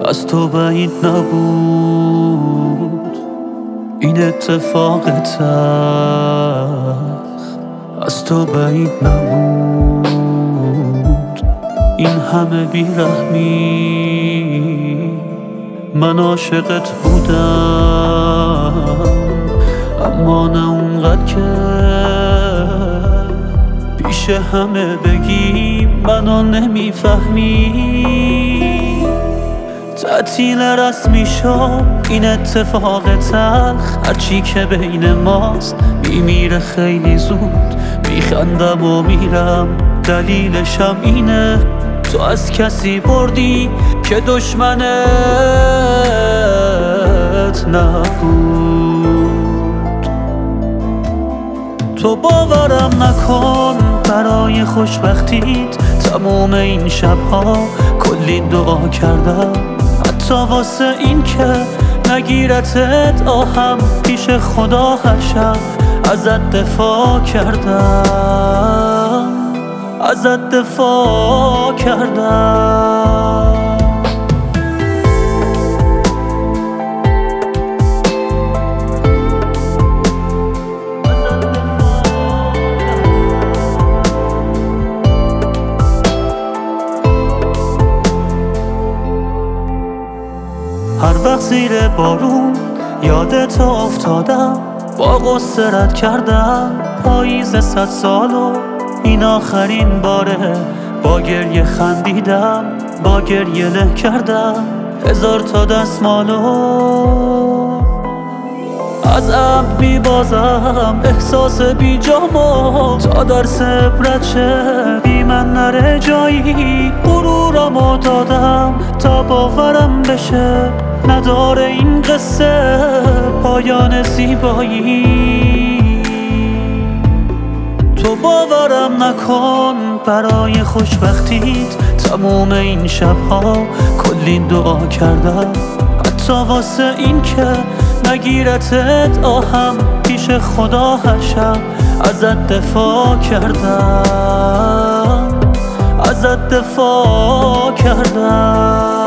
از تو بعید نبود این اتفاق تلخ، از تو بعید نبود این همه بیرحمی. من عاشقت بودم اما نه اونقدر که پیش همه بگیم منو نمیفهمی. تعطیل رسمی شد این اتفاق تلخ، هرچی که بین ماست میمیره خیلی زود. میخندم و میرم دلیلشم اینه تو از کسی بردی که دشمنت نبود. تو باورم نکن برای خوشبختیت تموم این شبها کلی دعا کردم، حتی واسه این که نگیرتت آهم پیش خدا هر شب ازت دفاع کردم، ازت دفاع کردم. هر وقت زیر بارون یادت افتادم، با غصه رد کردم پاییز 100 سالو این آخرین باره. با گریه خندیدم با گریه له کردم 1000 تا دستمالو. از عبد میبازم احساس بیجامو تا درس عبرت شه بی من نره جایی. غرورمو دادم تا باورم بشه نداره این قصه پایان زیبایی. تو باورم نکن برای خوشبختیت تموم این شبها کلی دعا کردم، حتی واسه این که نگیرتت آهم پیش خدا هر شب ازت دفاع کردم، ازت دفاع کردم.